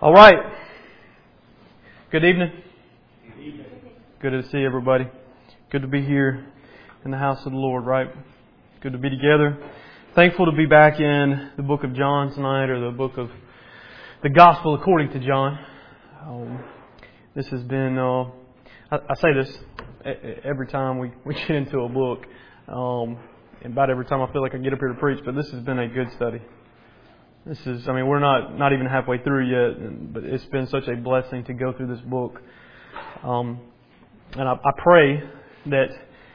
All right. Good evening. Good to see everybody. Good to be here in the house of the Lord, right? Good to be together. Thankful to be back in the book of John tonight, or the book of the Gospel according to John. This has been, I say this every time we get into a book, and about every time I feel like I get up here to preach, but this has been a good study. We're not even halfway through yet, but it's been such a blessing to go through this book. And I pray that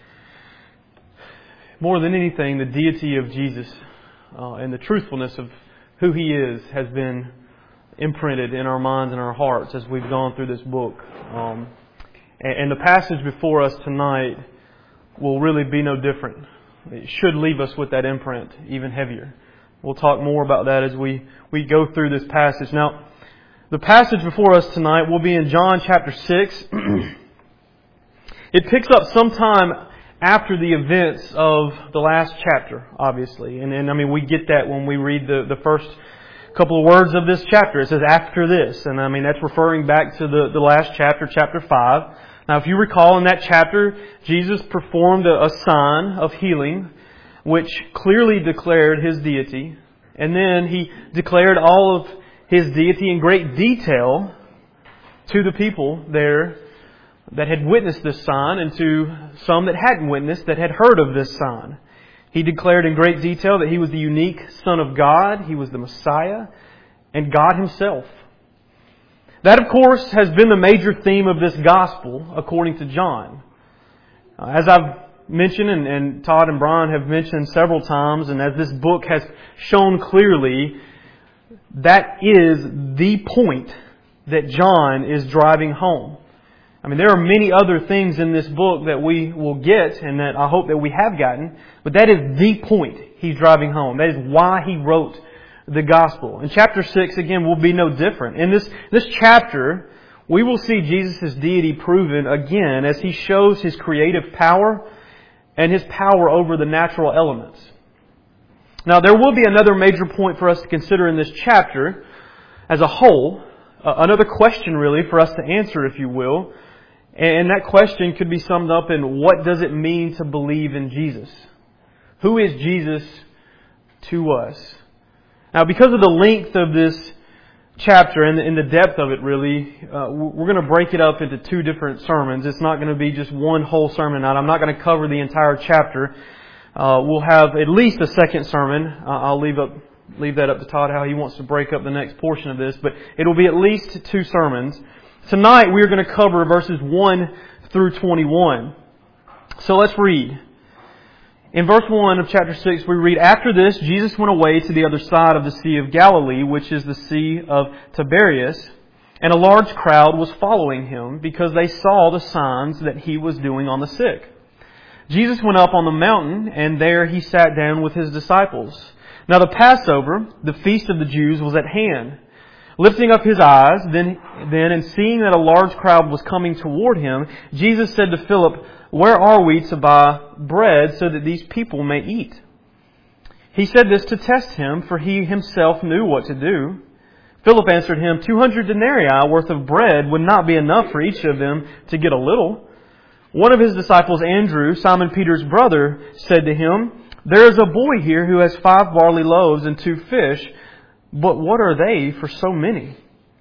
more than anything, the deity of Jesus and the truthfulness of who He is has been imprinted in our minds and our hearts as we've gone through this book. And the passage before us tonight will really be no different. It should leave us with that imprint even heavier. We'll talk more about that as we go through this passage. Now, the passage before us tonight will be in John chapter 6. It picks up sometime after the events of the last chapter, obviously. And we get that when we read the first couple of words of this chapter. It says, after this. And that's referring back to the last chapter, chapter 5. Now, if you recall in that chapter, Jesus performed a sign of healing, which clearly declared His deity. And then He declared all of His deity in great detail to the people there that had witnessed this sign, and to some that hadn't witnessed, that had heard of this sign. He declared in great detail that He was the unique Son of God, He was the Messiah, and God Himself. That, of course, has been the major theme of this Gospel, according to John. As I've mentioned, and Todd and Brian have mentioned several times, and as this book has shown clearly, that is the point that John is driving home. There are many other things in this book that we will get, and that I hope that we have gotten, but that is the point he's driving home. That is why he wrote the Gospel. And chapter 6, again, will be no different. In this chapter, we will see Jesus' deity proven again as He shows His creative power and His power over the natural elements. Now, there will be another major point for us to consider in this chapter as a whole. Another question, really, for us to answer, if you will. And that question could be summed up in, what does it mean to believe in Jesus? Who is Jesus to us? Now, because of the length of this chapter and the depth of it, really, we're going to break it up into two different sermons. It's not going to be just one whole sermon out. I'm not going to cover the entire chapter. We'll have at least a second sermon. I'll leave that up to Todd how he wants to break up the next portion of this, but it'll be at least two sermons. Tonight we're going to cover verses 1 through 21. So let's read. In verse 1 of chapter 6 we read, after this Jesus went away to the other side of the Sea of Galilee, which is the Sea of Tiberias, and a large crowd was following Him because they saw the signs that He was doing on the sick. Jesus went up on the mountain, and there He sat down with His disciples. Now the Passover, the feast of the Jews, was at hand. Lifting up His eyes, then and seeing that a large crowd was coming toward Him, Jesus said to Philip, where are we to buy bread so that these people may eat? He said this to test Him, for He Himself knew what to do. Philip answered Him, 200 denarii worth of bread would not be enough for each of them to get a little. One of His disciples, Andrew, Simon Peter's brother, said to Him, there is a boy here who has 5 barley loaves and 2 fish, but what are they for so many?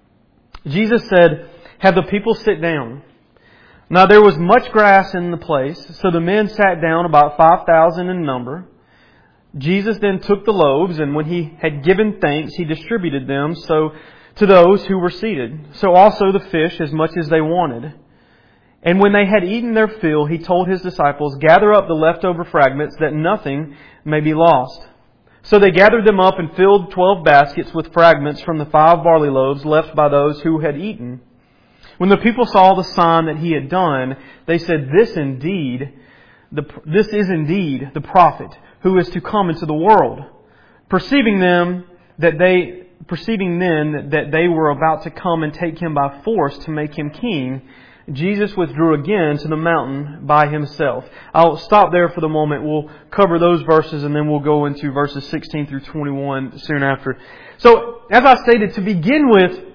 Jesus said, have the people sit down. Now there was much grass in the place, so the men sat down, about 5,000 in number. Jesus then took the loaves, and when He had given thanks, He distributed them so to those who were seated. So also the fish, as much as they wanted. And when they had eaten their fill, He told His disciples, gather up the leftover fragments, that nothing may be lost. So they gathered them up and filled 12 baskets with fragments from the 5 barley loaves left by those who had eaten. When the people saw the sign that He had done, they said, this is indeed the prophet who is to come into the world. Perceiving then that they were about to come and take Him by force to make Him king, Jesus withdrew again to the mountain by Himself. I'll stop there for the moment. We'll cover those verses and then we'll go into verses 16 through 21 soon after. So, as I stated, to begin with,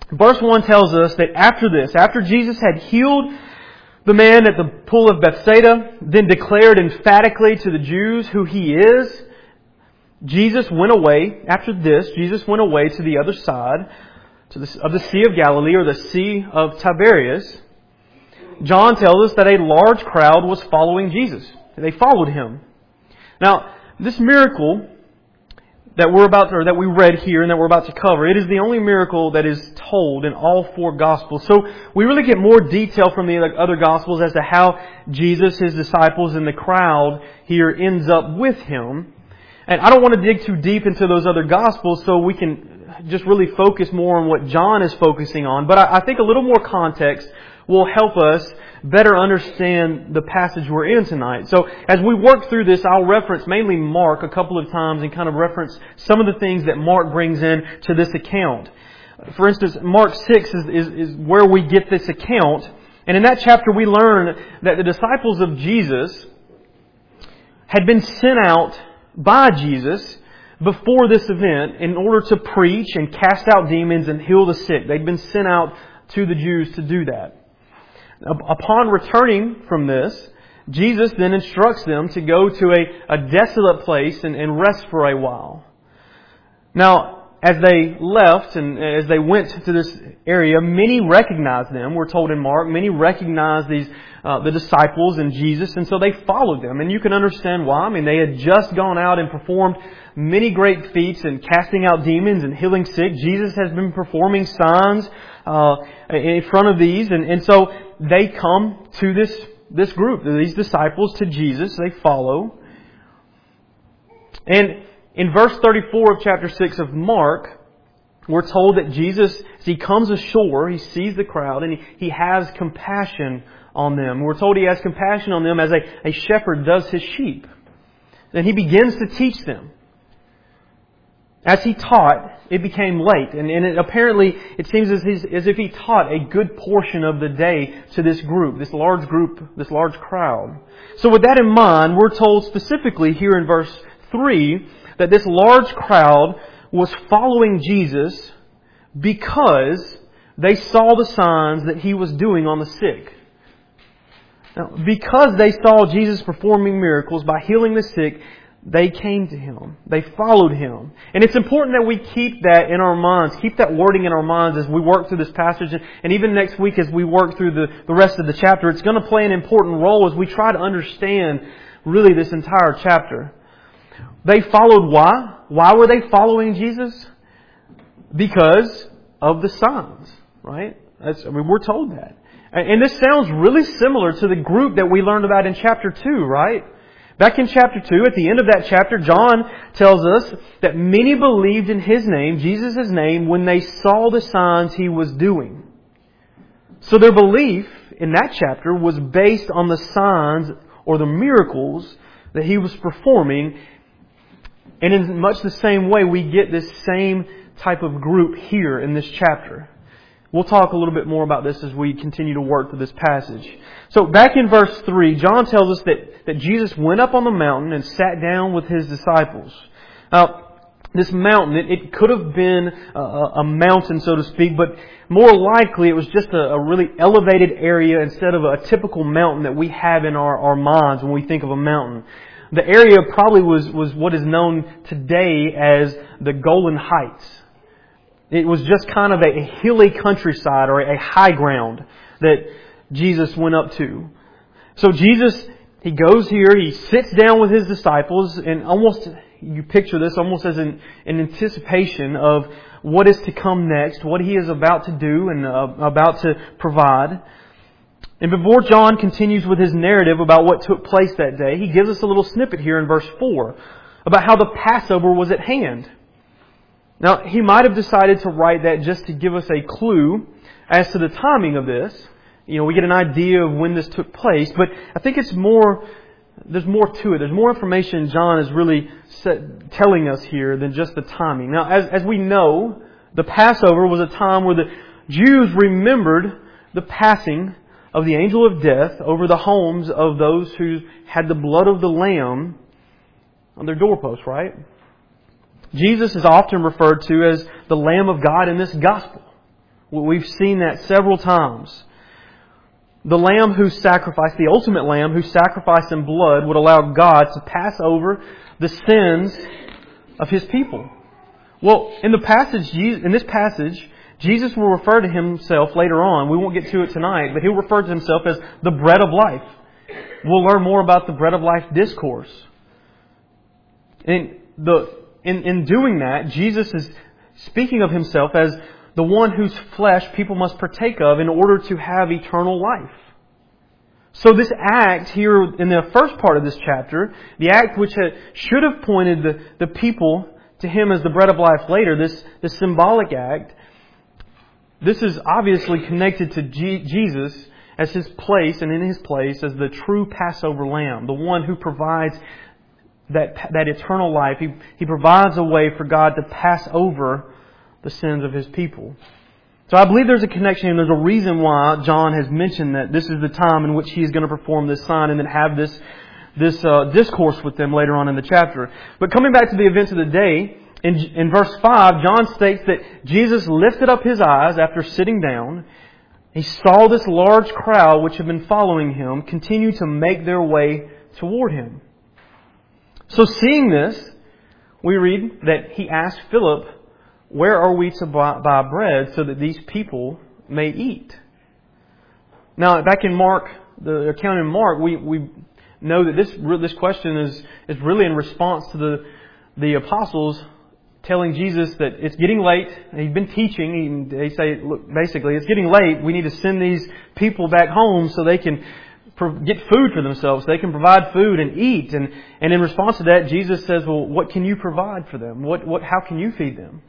Verse 1 tells us that after this, after Jesus had healed the man at the pool of Bethsaida, then declared emphatically to the Jews who He is, Jesus went away. After this, Jesus went away to the other side of the Sea of Galilee, or the Sea of Tiberias. John tells us that a large crowd was following Jesus. They followed Him. Now, this miracle that we read here and that we're about to cover, it is the only miracle that is told in all four Gospels. So we really get more detail from the other Gospels as to how Jesus, His disciples, and the crowd here ends up with Him. And I don't want to dig too deep into those other Gospels, so we can just really focus more on what John is focusing on. But I think a little more context will help us better understand the passage we're in tonight. So as we work through this, I'll reference mainly Mark a couple of times and kind of reference some of the things that Mark brings in to this account. For instance, Mark 6 is where we get this account. And in that chapter we learn that the disciples of Jesus had been sent out by Jesus before this event in order to preach and cast out demons and heal the sick. They'd been sent out to the Jews to do that. Upon returning from this, Jesus then instructs them to go to a desolate place and rest for a while. Now, as they left and as they went to this area, many recognized them. We're told in Mark, many recognized the disciples and Jesus, and so they followed them. And you can understand why. I mean, they had just gone out and performed many great feats in casting out demons and healing sick. Jesus has been performing signs in front of these, and so they come to this group, these disciples, to Jesus. They follow. And in verse 34 of chapter 6 of Mark, we're told that Jesus, as He comes ashore, He sees the crowd and He has compassion on them. We're told He has compassion on them as a shepherd does his sheep. And He begins to teach them. As He taught, it became late. And apparently, it seems as if He taught a good portion of the day to this group, this large crowd. So with that in mind, we're told specifically here in verse 3 that this large crowd was following Jesus because they saw the signs that He was doing on the sick. Now, because they saw Jesus performing miracles by healing the sick, they came to Him. They followed Him. And it's important that we keep that in our minds, keep that wording in our minds as we work through this passage. And even next week as we work through the rest of the chapter, it's going to play an important role as we try to understand really this entire chapter. They followed why? Why were they following Jesus? Because of the signs, right? We're told that. And this sounds really similar to the group that we learned about in chapter 2, right? Back in chapter 2, at the end of that chapter, John tells us that many believed in His name, Jesus' name, when they saw the signs He was doing. So their belief in that chapter was based on the signs or the miracles that He was performing. And in much the same way, we get this same type of group here in this chapter. We'll talk a little bit more about this as we continue to work through this passage. So back in verse 3, John tells us that Jesus went up on the mountain and sat down with His disciples. Now, this mountain, it could have been a mountain, so to speak, but more likely it was just a really elevated area instead of a typical mountain that we have in our minds when we think of a mountain. The area probably was what is known today as the Golan Heights. It was just kind of a hilly countryside or a high ground that Jesus went up to. So Jesus, He goes here, He sits down with His disciples, and almost, you picture this almost as an anticipation of what is to come next, what He is about to do and about to provide. And before John continues with his narrative about what took place that day, he gives us a little snippet here in verse 4 about how the Passover was at hand. Now, he might have decided to write that just to give us a clue as to the timing of this. You know, we get an idea of when this took place, but I think there's more to it. There's more information John is really telling us here than just the timing. Now, as we know, the Passover was a time where the Jews remembered the passing of the angel of death over the homes of those who had the blood of the Lamb on their doorposts, right? Jesus is often referred to as the Lamb of God in this gospel. We've seen that several times. The Lamb who sacrificed, the ultimate Lamb who sacrificed in blood, would allow God to pass over the sins of His people. Well, in this passage, Jesus will refer to Himself later on. We won't get to it tonight, but He'll refer to Himself as the bread of life. We'll learn more about the bread of life discourse. In doing that, Jesus is speaking of Himself as the one whose flesh people must partake of in order to have eternal life. So this act here in the first part of this chapter, the act which should have pointed the people to Him as the bread of life later, this symbolic act, this is obviously connected to Jesus as His place and in His place as the true Passover Lamb, the one who provides that eternal life. He provides a way for God to pass over the sins of His people. So I believe there's a connection and there's a reason why John has mentioned that this is the time in which he is going to perform this sign and then have this discourse with them later on in the chapter. But coming back to the events of the day, in verse 5, John states that Jesus lifted up His eyes after sitting down. He saw this large crowd which had been following Him continue to make their way toward Him. So seeing this, we read that He asked Philip, "Where are we to buy bread so that these people may eat?" Now, back in Mark, the account in Mark, we know that this question is really in response to the apostles telling Jesus that it's getting late. He's been teaching. They say, look, basically, it's getting late. We need to send these people back home so they can get food for themselves. They can provide food and eat. And in response to that, Jesus says, well, what can you provide for them? How can you feed them?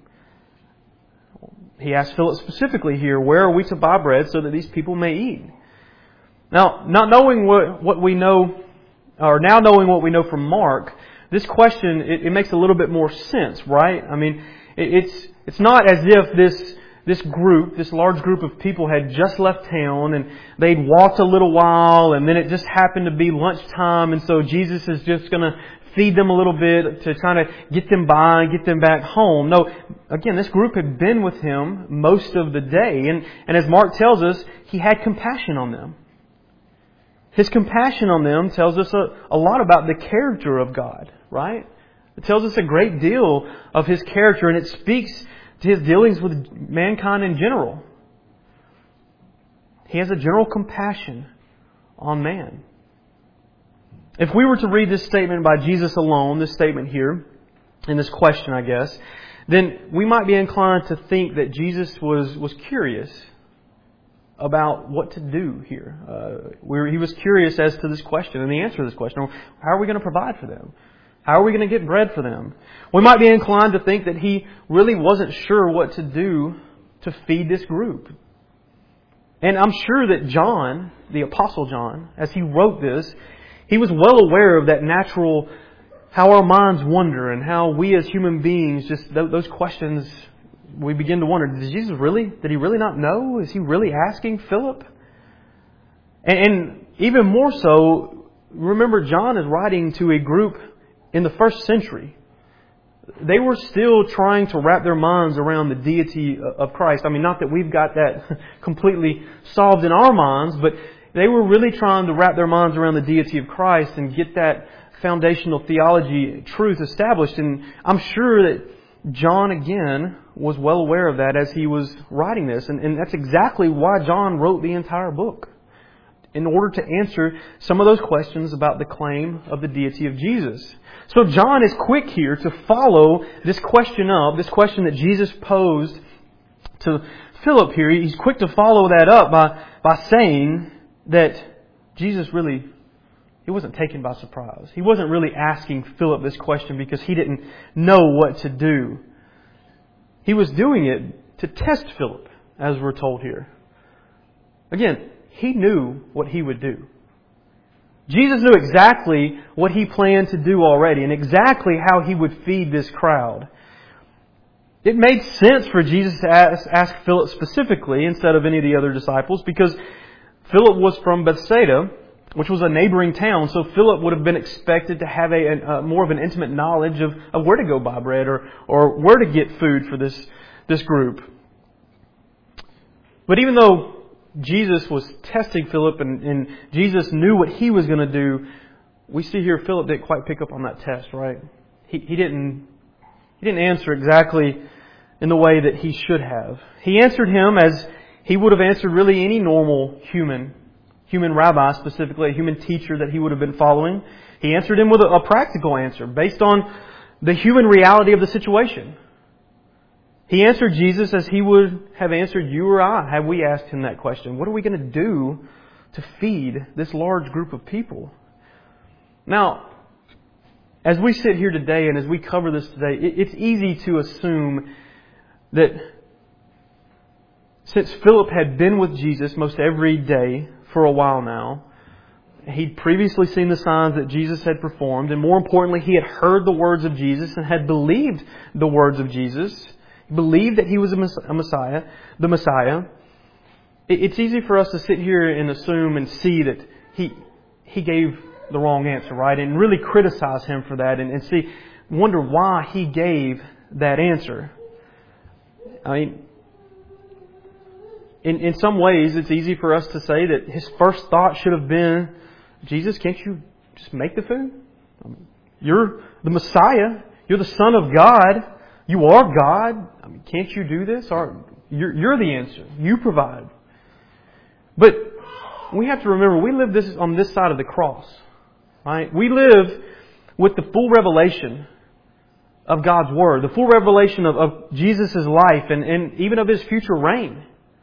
He asked Philip specifically here, where are we to buy bread so that these people may eat? Now, not knowing what we know, or now knowing what we know from Mark, this question, it makes a little bit more sense, right? I mean, it's not as if this large group of people had just left town and they'd walked a little while and then it just happened to be lunchtime and so Jesus is just going to feed them a little bit to kind of get them by and get them back home. No, again, this group had been with Him most of the day. And as Mark tells us, He had compassion on them. His compassion on them tells us a lot about the character of God, right? It tells us a great deal of His character, and it speaks to His dealings with mankind in general. He has a general compassion on man. If we were to read this statement by Jesus alone, this statement here, in this question, I guess, then we might be inclined to think that Jesus was curious about what to do here. He was curious as to this question and the answer to this question. How are we going to provide for them? How are we going to get bread for them? We might be inclined to think that He really wasn't sure what to do to feed this group. And I'm sure that John, the Apostle John, as he wrote this, he was well aware of that natural, how our minds wander and how we as human beings, just those questions, we begin to wonder, did He really not know? Is He really asking Philip? And even more so, remember John is writing to a group in the first century. They were still trying to wrap their minds around the deity of Christ. I mean, not that we've got that completely solved in our minds, but they were really trying to wrap their minds around the deity of Christ and get that foundational theology truth established. And I'm sure that John, again, was well aware of that as he was writing this. And that's exactly why John wrote the entire book, in order to answer some of those questions about the claim of the deity of Jesus. So John is quick here to follow this question up, this question that Jesus posed to Philip here. He's quick to follow that up by saying that Jesus really, He wasn't taken by surprise. He wasn't really asking Philip this question because He didn't know what to do. He was doing it to test Philip, as we're told here. Again, He knew what He would do. Jesus knew exactly what He planned to do already and exactly how He would feed this crowd. It made sense for Jesus to ask Philip specifically instead of any of the other disciples because Philip was from Bethsaida, which was a neighboring town, so Philip would have been expected to have a more of an intimate knowledge of where to go buy bread or where to get food for this group. But even though Jesus was testing Philip and Jesus knew what he was going to do, we see here Philip didn't quite pick up on that test, right? He didn't answer exactly in the way that he should have. He answered him as he would have answered really any normal human rabbi, specifically a human teacher that he would have been following. He answered him with a practical answer based on the human reality of the situation. He answered Jesus as he would have answered you or I had we asked him that question. What are we going to do to feed this large group of people? Now, as we sit here today and as we cover this today, it's easy to assume that since Philip had been with Jesus most every day for a while now, he'd previously seen the signs that Jesus had performed, and more importantly, he had heard the words of Jesus and had believed the words of Jesus. He believed that he was the Messiah. It's easy for us to sit here and assume and see that he gave the wrong answer, right? And really criticize him for that and wonder why he gave that answer. I mean, in some ways, it's easy for us to say that his first thought should have been, Jesus, can't you just make the food? I mean, you're the Messiah. You're the Son of God. You are God. I mean, can't you do this? Or you're the answer. You provide. But we have to remember, we live on this side of the cross. Right? We live with the full revelation of God's Word, the full revelation of Jesus' life and even of His future reign.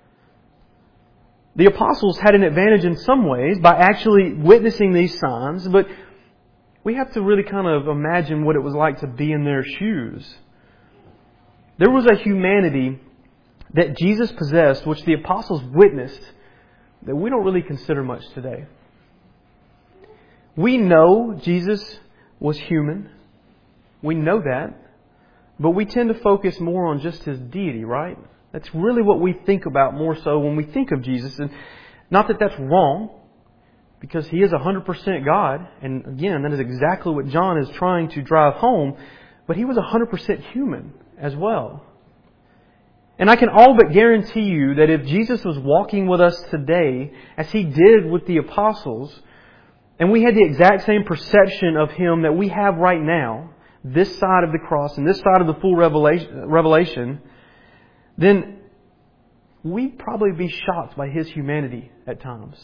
The apostles had an advantage in some ways by actually witnessing these signs, but we have to really kind of imagine what it was like to be in their shoes. There was a humanity that Jesus possessed, which the apostles witnessed, that we don't really consider much today. We know Jesus was human. We know that. But we tend to focus more on just His deity, right? That's really what we think about more so when we think of Jesus. And not that that's wrong, because He is 100% God. And again, that is exactly what John is trying to drive home. But He was 100% human as well. And I can all but guarantee you that if Jesus was walking with us today, as He did with the apostles, and we had the exact same perception of Him that we have right now, this side of the cross and this side of the full revelation, then we'd probably be shocked by His humanity at times.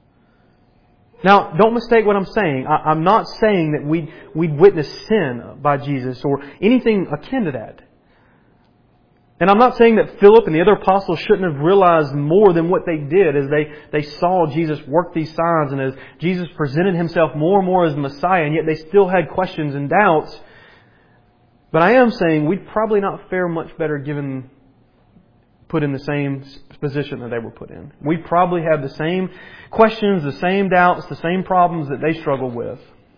Now, don't mistake what I'm saying. I'm not saying that we'd witness sin by Jesus or anything akin to that. And I'm not saying that Philip and the other apostles shouldn't have realized more than what they did as they saw Jesus work these signs and as Jesus presented Himself more and more as the Messiah, and yet they still had questions and doubts. But I am saying we'd probably not fare much better put in the same position that they were put in. We'd probably have the same questions, the same doubts, the same problems that they struggled with.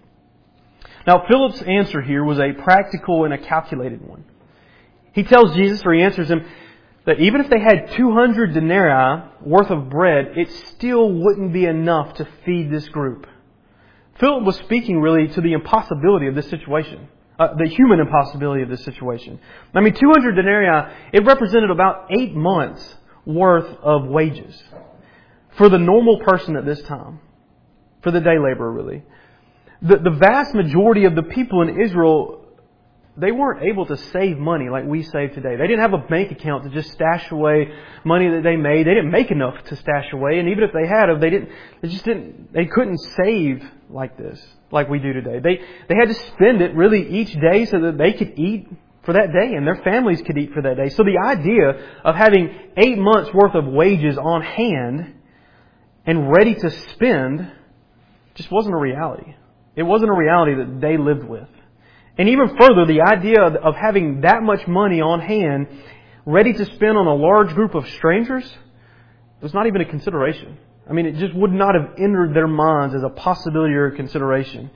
Now, Philip's answer here was a practical and a calculated one. He tells Jesus, or he answers him, that even if they had 200 denarii worth of bread, it still wouldn't be enough to feed this group. Philip was speaking really to the impossibility of this situation. The human impossibility of this situation. I mean, 200 denarii, it represented about 8 months worth of wages for the normal person at this time. For the day laborer, really. The vast majority of the people in Israel, they weren't able to save money like we save today. They didn't have a bank account to just stash away money that they made. They didn't make enough to stash away, and even if they had, they couldn't save like this, like we do today. They had to spend it really each day so that they could eat for that day and their families could eat for that day. So the idea of having 8 months worth of wages on hand and ready to spend just wasn't a reality. It wasn't a reality that they lived with. And even further, the idea of having that much money on hand, ready to spend on a large group of strangers, was not even a consideration. I mean, it just would not have entered their minds as a possibility or a consideration.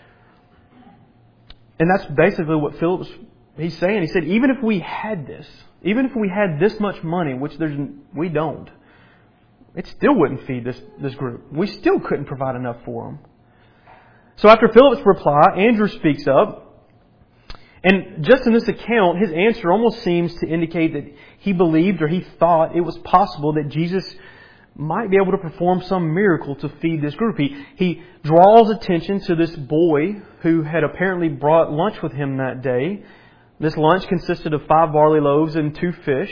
And that's basically what he's saying. He said, even if we had this much money, which we don't, it still wouldn't feed this group. We still couldn't provide enough for them. So after Philip's reply, Andrew speaks up. And just in this account, his answer almost seems to indicate that he believed or he thought it was possible that Jesus might be able to perform some miracle to feed this group. He draws attention to this boy who had apparently brought lunch with him that day. This lunch consisted of 5 barley loaves and 2 fish.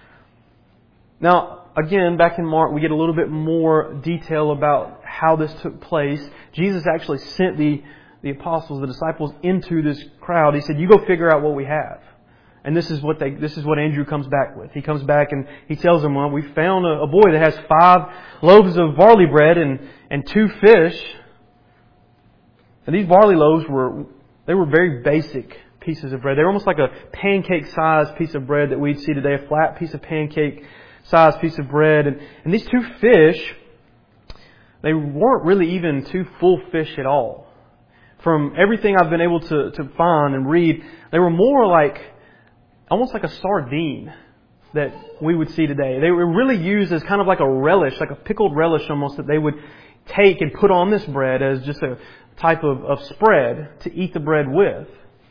Now, again, back in Mark, we get a little bit more detail about how this took place. Jesus actually sent the apostles, the disciples, into this crowd. He said, "You go figure out what we have." And this is what Andrew comes back with. He comes back and he tells them, "Well, we found a boy that has 5 loaves of barley bread and 2 fish." And these barley loaves were very basic pieces of bread. They were almost like a pancake-sized piece of bread that we'd see today, a flat piece of pancake-sized piece of bread. And these 2 fish, they weren't really even 2 full fish at all. From everything I've been able to find and read, they were more like, almost like a sardine that we would see today. They were really used as kind of like a relish, like a pickled relish almost, that they would take and put on this bread as just a type of spread to eat the bread with.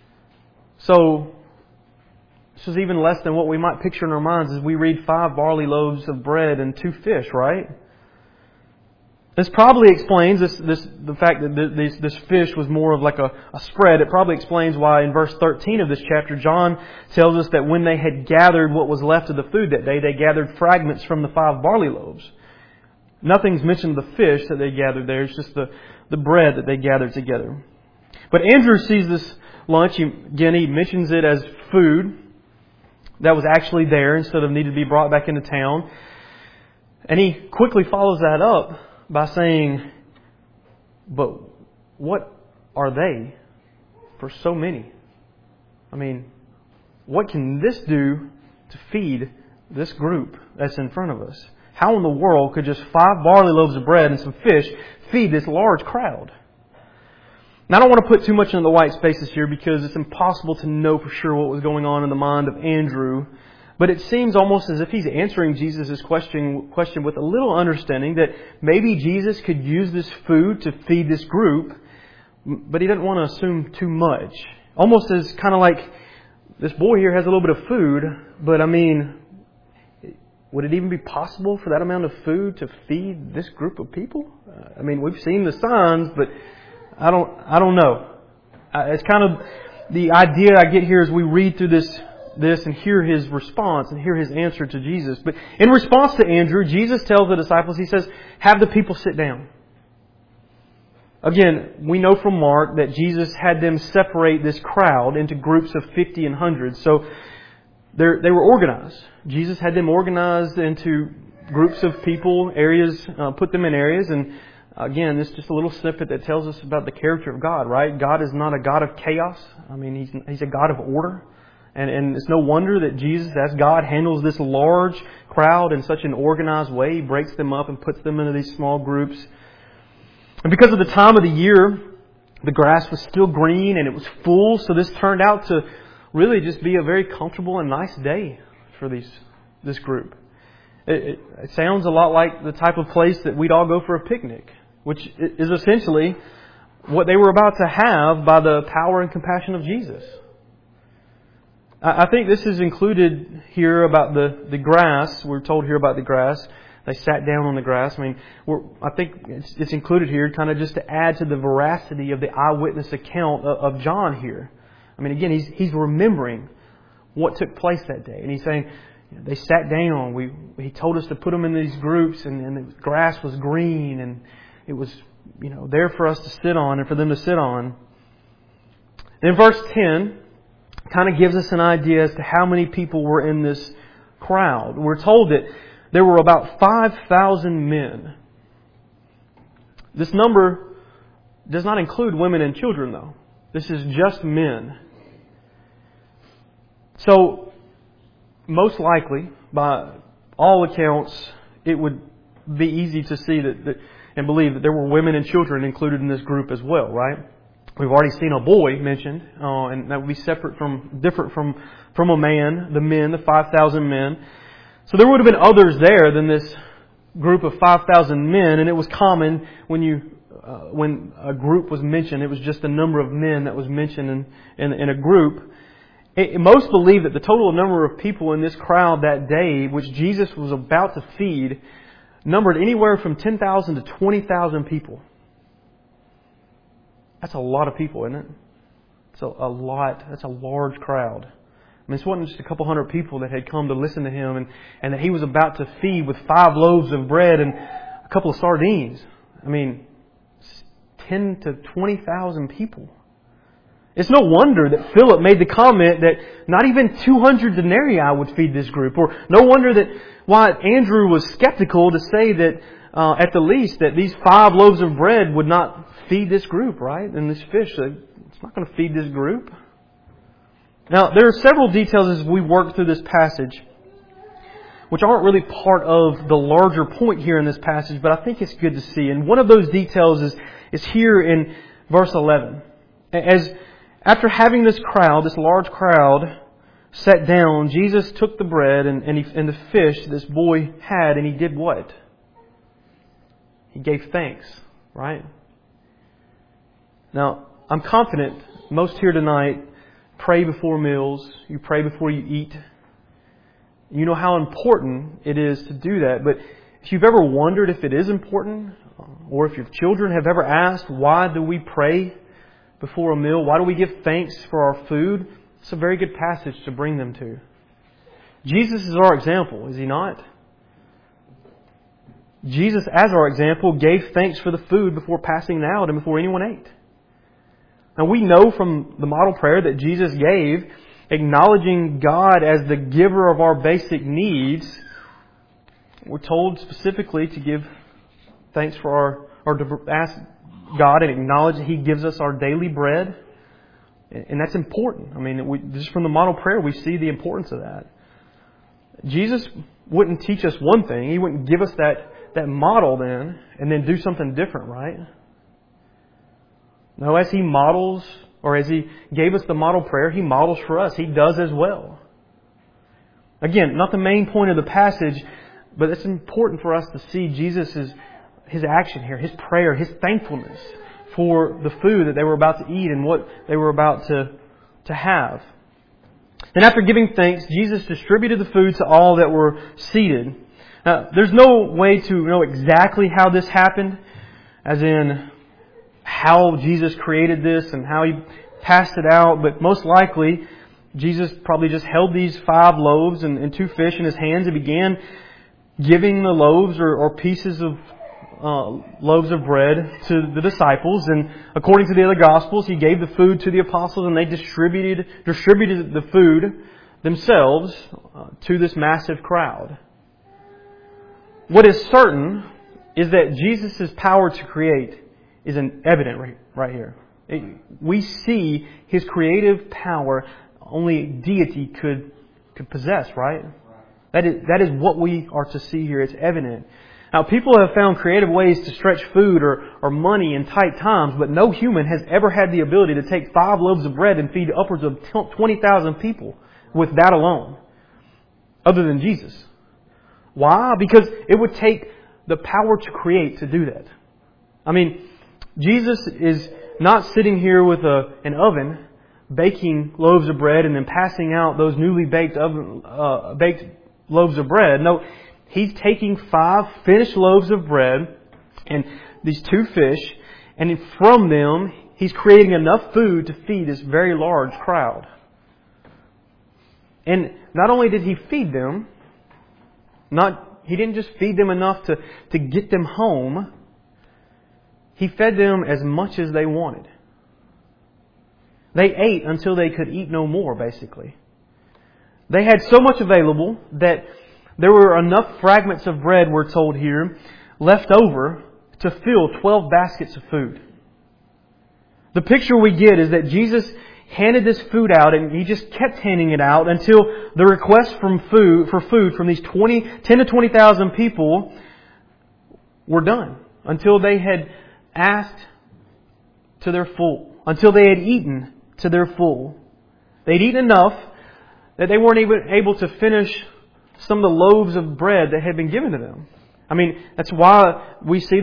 So this is even less than what we might picture in our minds as we read 5 barley loaves of bread and 2 fish, right? This probably explains the fact that this fish was more of like a spread. It probably explains why in verse 13 of this chapter, John tells us that when they had gathered what was left of the food that day, they gathered fragments from the 5 barley loaves. Nothing's mentioned of the fish that they gathered there. It's just the bread that they gathered together. But Andrew sees this lunch. Again, he mentions it as food that was actually there instead of needed to be brought back into town. And he quickly follows that up by saying, "But what are they for so many? I mean, what can this do to feed this group that's in front of us? How in the world could just 5 barley loaves of bread and some fish feed this large crowd?" Now, I don't want to put too much into the white spaces here because it's impossible to know for sure what was going on in the mind of Andrew. But it seems almost as if he's answering Jesus' question with a little understanding that maybe Jesus could use this food to feed this group, but he doesn't want to assume too much. Almost as kind of like, this boy here has a little bit of food, but I mean, would it even be possible for that amount of food to feed this group of people? I mean, we've seen the signs, but I don't know. It's kind of the idea I get here as we read through this and hear his response and hear his answer to Jesus. But in response to Andrew, Jesus tells the disciples, he says, "Have the people sit down." Again, we know from Mark that Jesus had them separate this crowd into groups of 50 and hundreds. So they were organized. Jesus had them organized into groups of people, areas, put them in areas. And again, this is just a little snippet that tells us about the character of God, right? God is not a God of chaos. I mean, He's a God of order. And it's no wonder that Jesus, as God, handles this large crowd in such an organized way. He breaks them up and puts them into these small groups. And because of the time of the year, the grass was still green and it was full. So this turned out to really just be a very comfortable and nice day for this group. It sounds a lot like the type of place that we'd all go for a picnic, which is essentially what they were about to have by the power and compassion of Jesus. I think this is included here about the grass. We're told here about the grass. They sat down on the grass. I mean, I think it's included here kind of just to add to the veracity of the eyewitness account of John here. I mean, again, he's remembering what took place that day. And he's saying, they sat down. He told us to put them in these groups, and the grass was green, and it was, there for us to sit on and for them to sit on. And in verse 10, kind of gives us an idea as to how many people were in this crowd. We're told that there were about 5,000 men. This number does not include women and children, though. This is just men. So, most likely, by all accounts, it would be easy to see that and believe that there were women and children included in this group as well, right? We've already seen a boy mentioned, and that would be different from a man, the 5,000 men. So there would have been others there than this group of 5,000 men, and it was common when you when a group was mentioned, it was just the number of men that was mentioned in a group. Most believe that the total number of people in this crowd that day, which Jesus was about to feed, numbered anywhere from 10,000 to 20,000 people. That's a lot of people, isn't it? It's a lot. That's a large crowd. I mean, this wasn't just a couple hundred people that had come to listen to Him and that He was about to feed with 5 loaves of bread and a couple of sardines. I mean, 10 to 20,000 people. It's no wonder that Philip made the comment that not even 200 denarii would feed this group. Or no wonder that why Andrew was skeptical to say that, at the least, that these 5 loaves of bread would not feed this group, right? And this fish, it's not going to feed this group. Now, there are several details as we work through this passage, which aren't really part of the larger point here in this passage, but I think it's good to see. And one of those details is here in verse 11. After having this crowd, this large crowd, sat down, Jesus took the bread and the fish this boy had, and He did what? He gave thanks, right? Now, I'm confident most here tonight pray before meals. You pray before you eat. You know how important it is to do that. But if you've ever wondered if it is important, or if your children have ever asked, why do we pray before a meal? Why do we give thanks for our food? It's a very good passage to bring them to. Jesus is our example, is He not? Jesus, as our example, gave thanks for the food before passing it out and before anyone ate. Now we know from the model prayer that Jesus gave, acknowledging God as the giver of our basic needs, we're told specifically to give thanks for or to ask God and acknowledge that He gives us our daily bread. And that's important. I mean, just from the model prayer, we see the importance of that. Jesus wouldn't teach us one thing. He wouldn't give us that model then and then do something different, right? No, as He models, or as He gave us the model prayer, He models for us. He does as well. Again, not the main point of the passage, but it's important for us to see Jesus' His action here, His prayer, His thankfulness for the food that they were about to eat and what they were about to have. And after giving thanks, Jesus distributed the food to all that were seated. Now, there's no way to know exactly how this happened, as in how Jesus created this and how He passed it out, but most likely Jesus probably just held these 5 loaves and 2 fish in His hands and began giving the loaves or pieces of loaves of bread to the disciples. And according to the other Gospels, He gave the food to the apostles and they distributed the food themselves to this massive crowd. What is certain is that Jesus' power to create is evident right here. We see His creative power only deity could possess, right? That is what we are to see here. It's evident. Now, people have found creative ways to stretch food or money in tight times, but no human has ever had the ability to take 5 loaves of bread and feed upwards of 20,000 people with that alone, other than Jesus. Why? Because it would take the power to create to do that. I mean, Jesus is not sitting here with an oven, baking loaves of bread and then passing out those newly baked loaves of bread. No, He's taking 5 finished loaves of bread and these 2 fish, and from them, He's creating enough food to feed this very large crowd. And not only did He feed them, He didn't just feed them enough to get them home. He fed them as much as they wanted. They ate until they could eat no more, basically. They had so much available that there were enough fragments of bread, we're told here, left over to fill 12 baskets of food. The picture we get is that Jesus handed this food out, and He just kept handing it out until the requests for food from these 10 to 20,000 people were done. Until they had asked to their full. Until they had eaten to their full. They'd eaten enough that they weren't even able to finish some of the loaves of bread that had been given to them. I mean, that's why we see that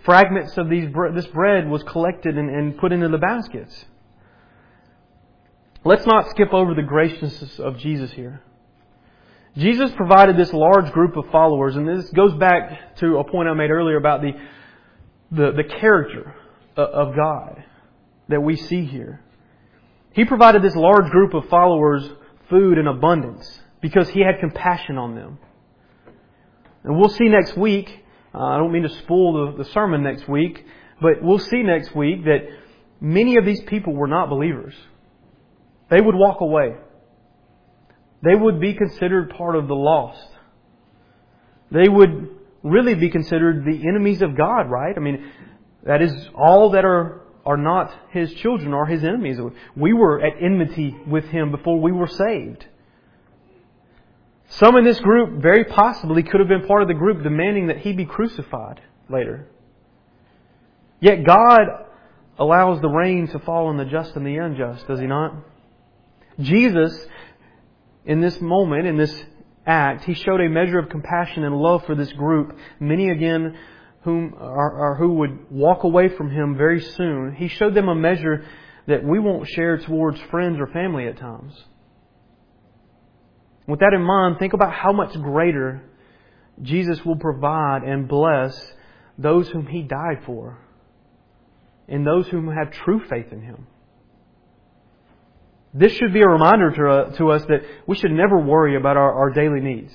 fragments of this bread was collected and put into the baskets. Let's not skip over the graciousness of Jesus here. Jesus provided this large group of followers, and this goes back to a point I made earlier about the character of God that we see here. He provided this large group of followers food in abundance because He had compassion on them. And we'll see next week, I don't mean to spoil the sermon next week, but we'll see next week that many of these people were not believers. They would walk away. They would be considered part of the lost. They would really be considered the enemies of God, right? I mean, that is all that are not His children or His enemies. We were at enmity with Him before we were saved. Some in this group very possibly could have been part of the group demanding that He be crucified later. Yet God allows the rain to fall on the just and the unjust, does He not? Jesus, in this moment, in this act, He showed a measure of compassion and love for this group. Many again who would walk away from Him very soon. He showed them a measure that we won't share towards friends or family at times. With that in mind, think about how much greater Jesus will provide and bless those whom He died for and those whom have true faith in Him. This should be a reminder to us that we should never worry about our daily needs.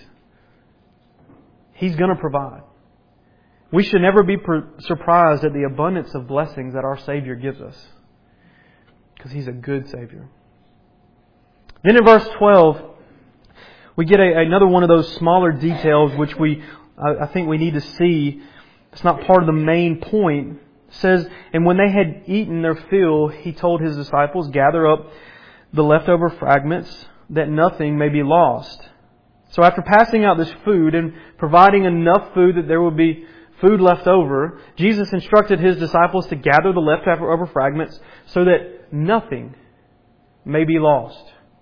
He's going to provide. We should never be surprised at the abundance of blessings that our Savior gives us, because He's a good Savior. Then in verse 12, we get another one of those smaller details which I think we need to see. It's not part of the main point. It says, "And when they had eaten their fill, He told His disciples, 'Gather up the leftover fragments, that nothing may be lost.' So after passing out this food and providing enough food that there would be food left over, Jesus instructed His disciples to gather the leftover fragments so that nothing may be lost."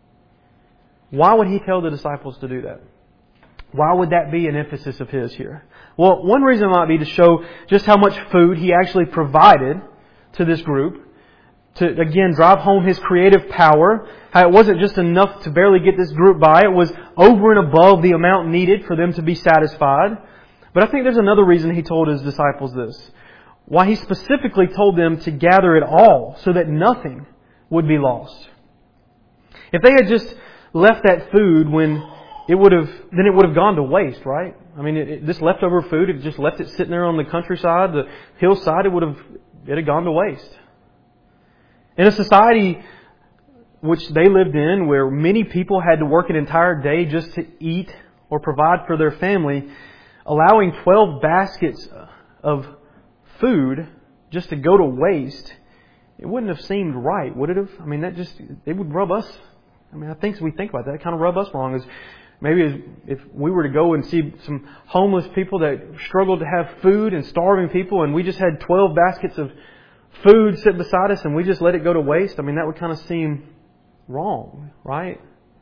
Why would He tell the disciples to do that? Why would that be an emphasis of His here? Well, one reason might be to show just how much food He actually provided to this group, to, again, drive home His creative power. How it wasn't just enough to barely get this group by. It was over and above the amount needed for them to be satisfied. But I think there's another reason He told His disciples this. Why He specifically told them to gather it all so that nothing would be lost. If they had just left that food then it would have gone to waste, right? I mean, this leftover food, if you just left it sitting there on the countryside, the hillside, it had gone to waste. In a society which they lived in, where many people had to work an entire day just to eat or provide for their family, allowing 12 baskets of food just to go to waste, it wouldn't have seemed right, would it have? I mean, it would rub us. I mean, I think we think about that. It kind of rub us wrong. Maybe if we were to go and see some homeless people that struggled to have food and starving people, and we just had 12 baskets of food sit beside us and we just let it go to waste, I mean, that would kind of seem wrong, right?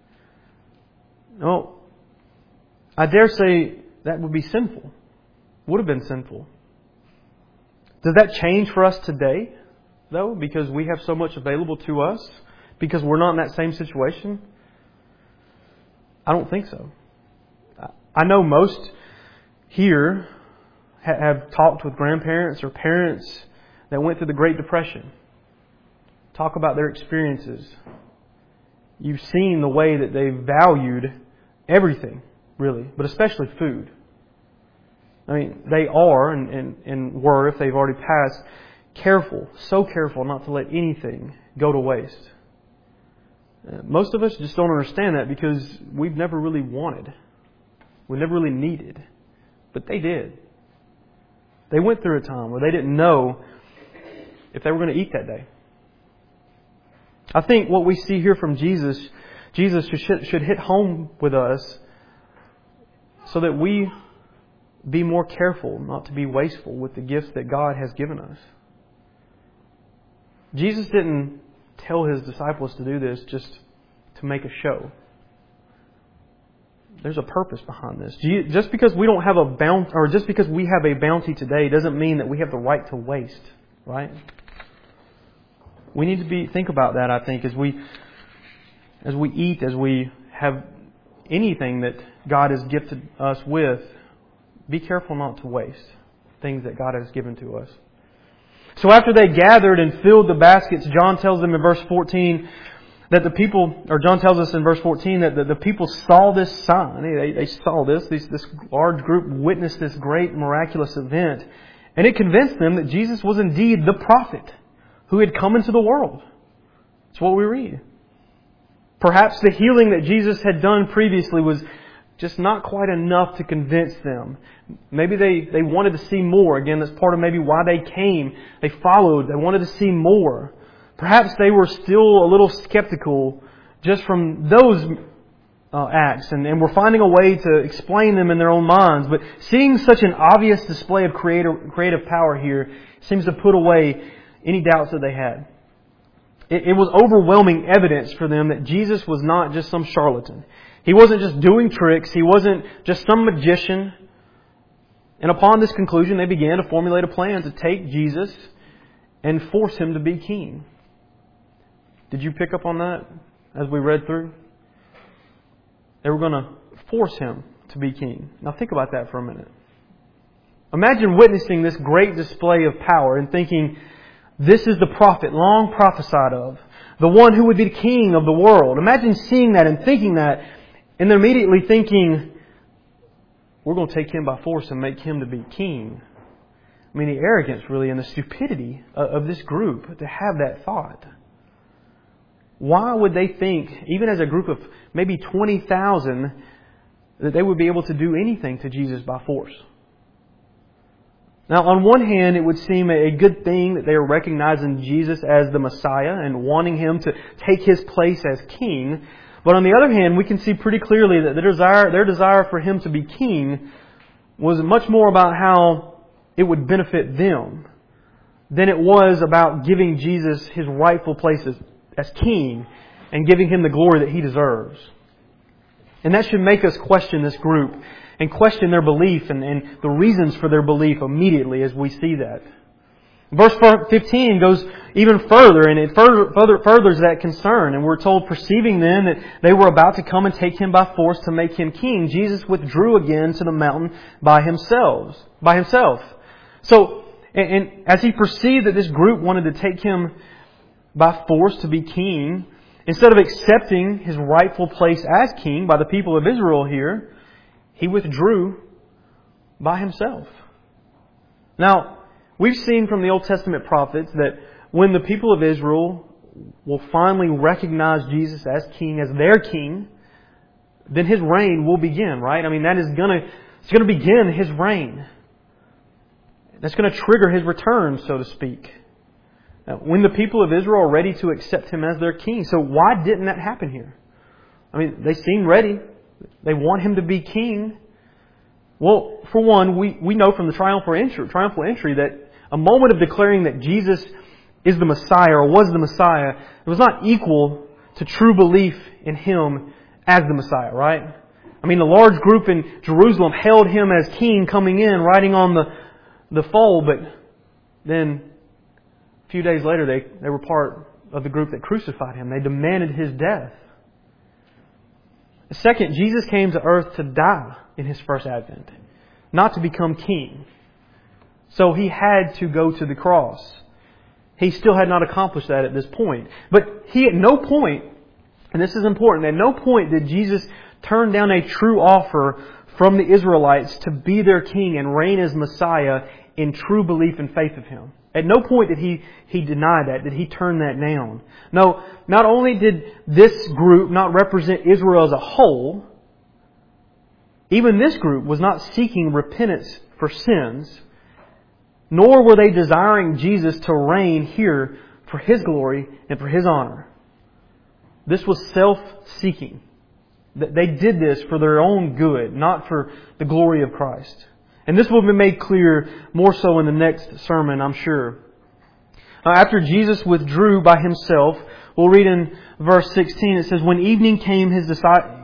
No, I dare say that would be sinful. Would have been sinful. Does that change for us today, though, because we have so much available to us? Because we're not in that same situation? I don't think so. I know most here have talked with grandparents or parents that went through the Great Depression. Talk about their experiences. You've seen the way that they valued everything, really, but especially food. I mean, they are and were, if they've already passed, so careful not to let anything go to waste. Most of us just don't understand that because we've never really wanted. We never really needed. But they did. They went through a time where they didn't know if they were going to eat that day. I think what we see here from Jesus should hit home with us so that we be more careful not to be wasteful with the gifts that God has given us. Jesus didn't tell His disciples to do this just to make a show. there's a purpose behind this. Just because we don't have a bounty, or just because we have a bounty today, doesn't mean that we have the right to waste, right? We need to think about that, I think, as we eat, as we have anything that God has gifted us with. Be careful not to waste things that God has given to us. So after they gathered and filled the baskets, John tells them in verse 14 that the people, or John tells us in verse 14 that the people saw this sign. They saw this large group witnessed this great miraculous event. And it convinced them that Jesus was indeed the prophet who had come into the world. That's what we read. Perhaps the healing that Jesus had done previously was just not quite enough to convince them. Maybe they wanted to see more. Again, that's part of maybe why they came. They followed. They wanted to see more. Perhaps they were still a little skeptical just from those acts and were finding a way to explain them in their own minds. But seeing such an obvious display of creative power here seems to put away any doubts that they had. It was overwhelming evidence for them that Jesus was not just some charlatan. He wasn't just doing tricks. He wasn't just some magician. And upon this conclusion, they began to formulate a plan to take Jesus and force Him to be king. Did you pick up on that as we read through? They were going to force Him to be king. Now think about that for a minute. Imagine witnessing this great display of power and thinking, this is the prophet long prophesied of, the one who would be the king of the world. Imagine seeing that and thinking that, and then immediately thinking, we're going to take Him by force and make Him to be king. I mean, the arrogance really and the stupidity of this group to have that thought. Why would they think, even as a group of maybe 20,000, that they would be able to do anything to Jesus by force? Now, on one hand, it would seem a good thing that they are recognizing Jesus as the Messiah and wanting Him to take His place as king. But on the other hand, we can see pretty clearly that their desire for Him to be king was much more about how it would benefit them than it was about giving Jesus His rightful place as king and giving Him the glory that He deserves. And that should make us question this group and question their belief and the reasons for their belief immediately as we see that. Verse 15 goes even further, and it furthers that concern. And we're told, perceiving then that they were about to come and take Him by force to make Him king, Jesus withdrew again to the mountain by himself. So, and as He perceived that this group wanted to take Him by force to be king, instead of accepting His rightful place as king by the people of Israel here, He withdrew by Himself. Now, we've seen from the Old Testament prophets that when the people of Israel will finally recognize Jesus as king, as their king, then His reign will begin, right? I mean, it's going to begin His reign. That's going to trigger His return, so to speak. Now, when the people of Israel are ready to accept Him as their king. So why didn't that happen here? I mean, they seem ready. They want Him to be king. Well, for one, we know from the triumphal entry that a moment of declaring that Jesus is the Messiah or was the Messiah, it was not equal to true belief in Him as the Messiah, right? I mean, a large group in Jerusalem hailed Him as king coming in, riding on the foal, but then a few days later they were part of the group that crucified Him. They demanded His death. Second, Jesus came to earth to die in His first advent, not to become king. So He had to go to the cross. He still had not accomplished that at this point. But He at no point, and this is important, at no point did Jesus turn down a true offer from the Israelites to be their king and reign as Messiah in true belief and faith of Him. At no point did He deny that, did He turn that down. No, not only did this group not represent Israel as a whole, even this group was not seeking repentance for sins, nor were they desiring Jesus to reign here for His glory and for His honor. This was self-seeking. They did this for their own good, not for the glory of Christ. And this will be made clear more so in the next sermon, I'm sure. After Jesus withdrew by Himself, we'll read in verse 16, it says, when evening came, His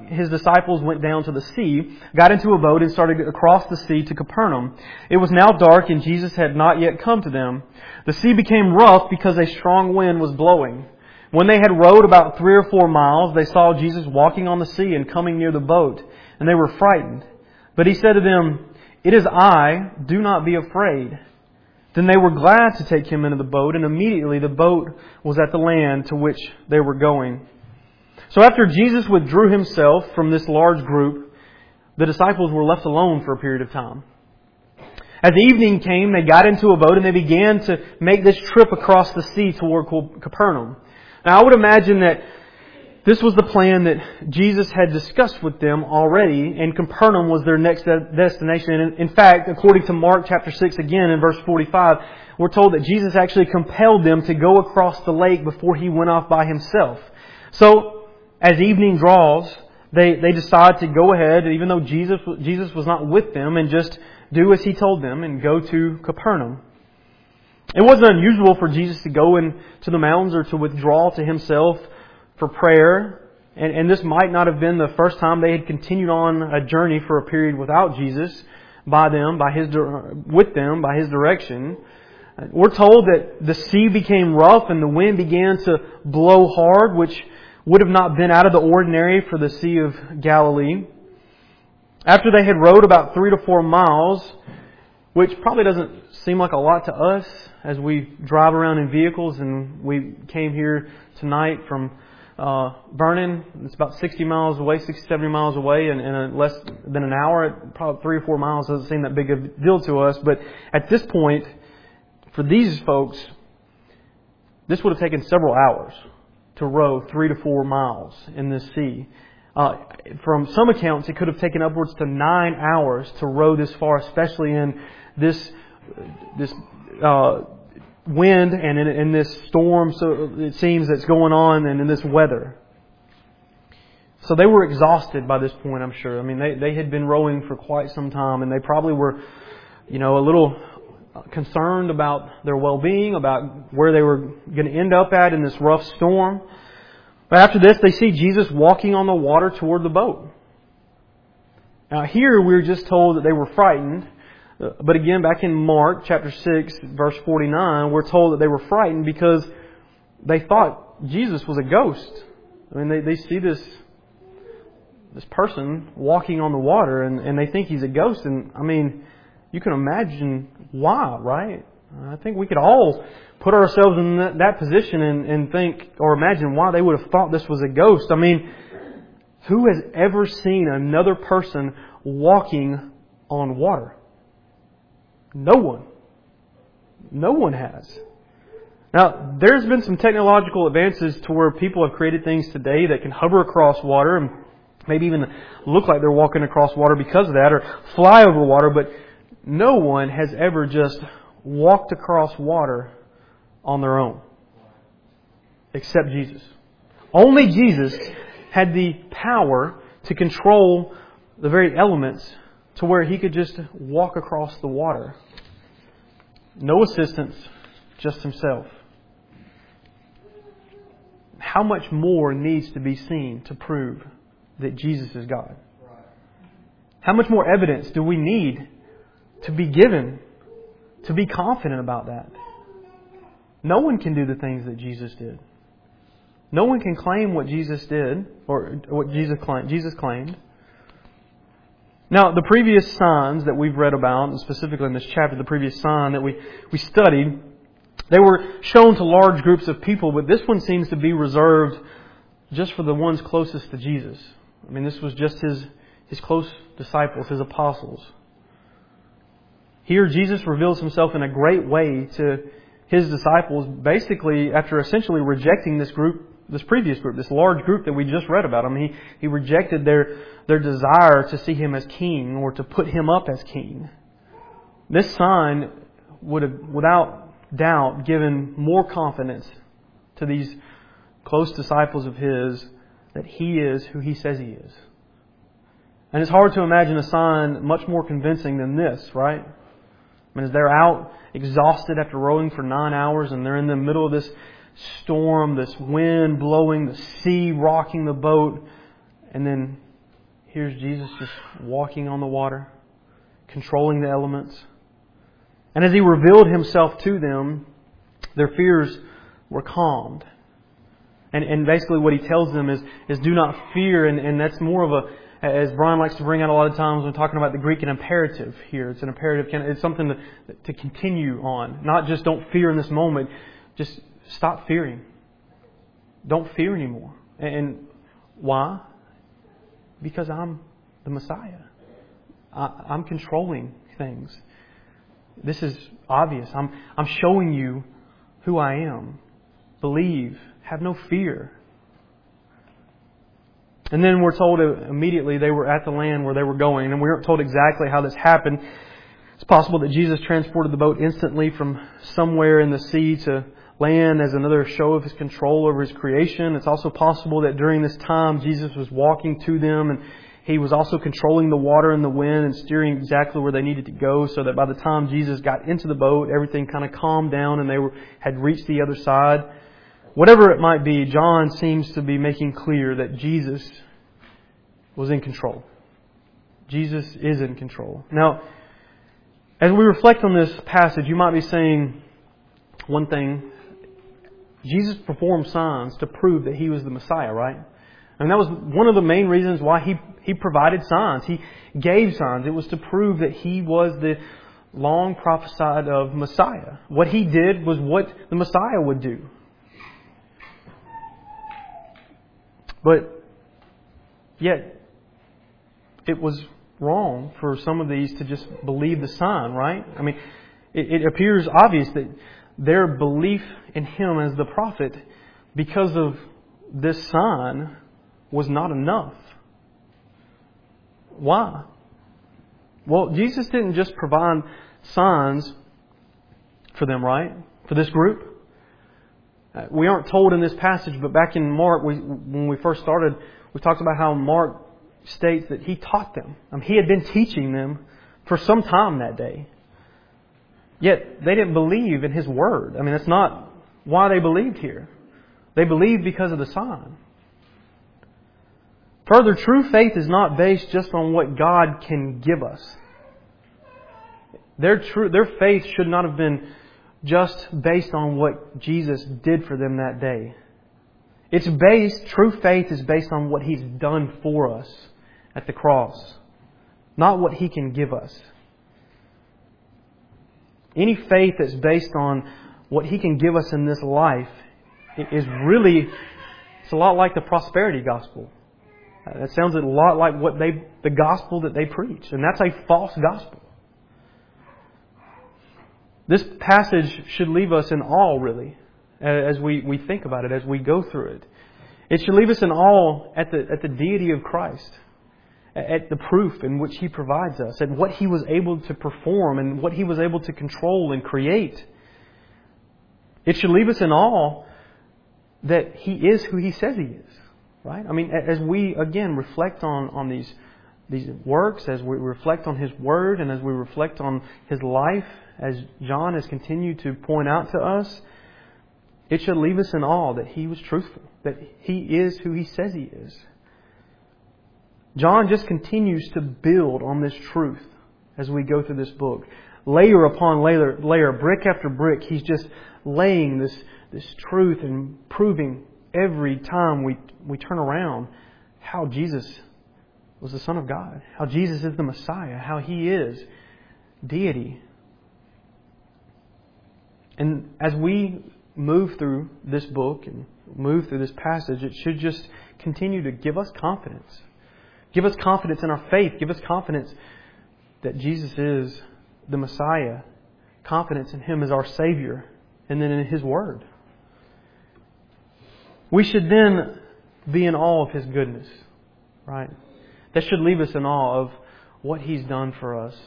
his disciples went down to the sea, got into a boat, and started across the sea to Capernaum. It was now dark, and Jesus had not yet come to them. The sea became rough because a strong wind was blowing. When they had rowed about 3 or 4 miles, they saw Jesus walking on the sea and coming near the boat, and they were frightened. But He said to them, "It is I, do not be afraid." Then they were glad to take Him into the boat, and immediately the boat was at the land to which they were going. So after Jesus withdrew Himself from this large group, the disciples were left alone for a period of time. As evening came, they got into a boat and they began to make this trip across the sea toward Capernaum. Now I would imagine that this was the plan that Jesus had discussed with them already, and Capernaum was their next destination. And in fact, according to Mark chapter 6 again in verse 45, we're told that Jesus actually compelled them to go across the lake before He went off by Himself. So, as evening draws, they decide to go ahead, even though Jesus was not with them, and just do as He told them and go to Capernaum. It wasn't unusual for Jesus to go into the mountains or to withdraw to Himself for prayer. And this might not have been the first time they had continued on a journey for a period without Jesus with them, by His direction. We're told that the sea became rough and the wind began to blow hard, which would have not been out of the ordinary for the Sea of Galilee. After they had rowed about 3 to 4 miles, which probably doesn't seem like a lot to us as we drive around in vehicles, and we came here tonight from Vernon. It's about 60 miles away, 60, 70 miles away, and in less than an hour. Probably 3 or 4 miles doesn't seem that big a deal to us, but at this point, for these folks, this would have taken several hours to row 3 to 4 miles in this sea. From some accounts, it could have taken upwards to 9 hours to row this far, especially in this wind and in this storm, so it seems, that's going on, and in this weather. So they were exhausted by this point, I'm sure. I mean, they had been rowing for quite some time, and they probably were, a little concerned about their well-being, about where they were going to end up at in this rough storm. But after this, they see Jesus walking on the water toward the boat. Now here we're just told that they were frightened. But again, back in Mark chapter 6, verse 49, we're told that they were frightened because they thought Jesus was a ghost. I mean, they see this person walking on the water, and they think he's a ghost. And I mean, you can imagine why, right? I think we could all put ourselves in that position and think or imagine why they would have thought this was a ghost. I mean, who has ever seen another person walking on water? No one. No one has. Now, there's been some technological advances to where people have created things today that can hover across water and maybe even look like they're walking across water because of that, or fly over water, but no one has ever just walked across water on their own, except Jesus. Only Jesus had the power to control the very elements to where He could just walk across the water. No assistance, just Himself. How much more needs to be seen to prove that Jesus is God? How much more evidence do we need to be given to be confident about that? No one can do the things that Jesus did. No one can claim what Jesus did, or what Jesus claimed. Now, the previous signs that we've read about, and specifically in this chapter, the previous sign that we studied, they were shown to large groups of people, but this one seems to be reserved just for the ones closest to Jesus. I mean, this was just His close disciples, His apostles. Here, Jesus reveals Himself in a great way to His disciples, basically after essentially rejecting this previous group, this large group that we just read about. I mean, He rejected their desire to see Him as king or to put Him up as king. This sign would have, without doubt, given more confidence to these close disciples of His that He is who He says He is. And it's hard to imagine a sign much more convincing than this, right? I mean, as they're out exhausted after rowing for 9 hours, and they're in the middle of this storm, this wind blowing, the sea rocking the boat, and then here's Jesus just walking on the water, controlling the elements. And as He revealed Himself to them, their fears were calmed. And basically what He tells them is do not fear. And that's more of a, as Brian likes to bring out a lot of times when talking about the Greek, an imperative here. It's an imperative. It's something to continue on. Not just don't fear in this moment. Just stop fearing. Don't fear anymore. And why? Because I'm the Messiah. I'm controlling things. This is obvious. I'm showing you who I am. Believe. Have no fear. And then we're told immediately they were at the land where they were going. And we aren't told exactly how this happened. It's possible that Jesus transported the boat instantly from somewhere in the sea to land as another show of His control over His creation. It's also possible that during this time Jesus was walking to them and He was also controlling the water and the wind and steering exactly where they needed to go, so that by the time Jesus got into the boat, everything kind of calmed down and they had reached the other side. Whatever it might be, John seems to be making clear that Jesus was in control. Jesus is in control. Now, as we reflect on this passage, you might be saying one thing. Jesus performed signs to prove that He was the Messiah, right? And that was one of the main reasons why He provided signs. He gave signs. It was to prove that He was the long prophesied of Messiah. What He did was what the Messiah would do. But yet, it was wrong for some of these to just believe the sign, right? I mean, it appears obvious that their belief in Him as the prophet, because of this sign, was not enough. Why? Well, Jesus didn't just provide signs for them, right? For this group. We aren't told in this passage, but back in Mark, when we first started, we talked about how Mark states that He taught them. He had been teaching them for some time that day. Yet they didn't believe in His word. That's not why they believed here. They believed because of the sign. Further, true faith is not based just on what God can give us. Their faith should not have been just based on what Jesus did for them that day. True faith is based on what He's done for us at the cross, not what He can give us. Any faith that's based on what He can give us in this life is really, it's a lot like the prosperity gospel. That sounds a lot like the gospel that they preach, and that's a false gospel. This passage should leave us in awe, really, as we think about it, as we go through it. It should leave us in awe at the deity of Christ, at the proof in which He provides us, at what He was able to perform and what He was able to control and create. It should leave us in awe that He is who He says He is. Right? As we, again, reflect on these works, as we reflect on His Word, and as we reflect on His life, as John has continued to point out to us, it should leave us in awe that He was truthful, that He is who He says He is. John just continues to build on this truth as we go through this book. Layer upon layer, brick after brick, he's just laying this truth and proving every time we turn around how Jesus was the Son of God, how Jesus is the Messiah, how He is deity. And as we move through this book and move through this passage, it should just continue to give us confidence. Give us confidence in our faith. Give us confidence that Jesus is the Messiah. Confidence in Him as our Savior. And then in His Word. We should then be in awe of His goodness. Right? That should leave us in awe of what He's done for us.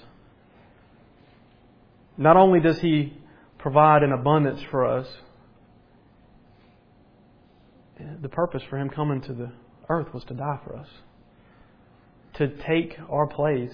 Not only does He provide an abundance for us, the purpose for Him coming to the earth was to die for us. To take our place,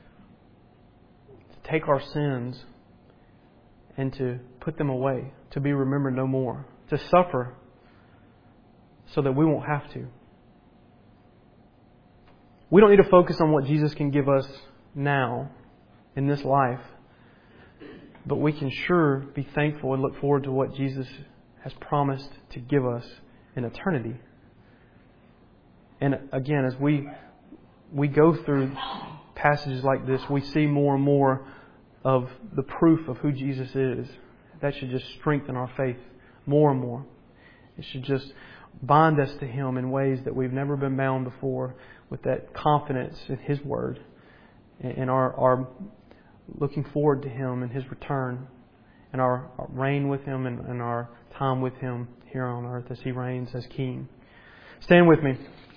to take our sins, and to put them away, to be remembered no more, to suffer so that we won't have to. we don't need to focus on what Jesus can give us now in this life, but we can sure be thankful and look forward to what Jesus has promised to give us in eternity. And again, as we go through passages like this, we see more and more of the proof of who Jesus is. That should just strengthen our faith more and more. It should just bind us to Him in ways that we've never been bound before, with that confidence in His Word and our looking forward to Him and His return and our reign with Him and our time with Him here on earth as He reigns as King. Stand with me.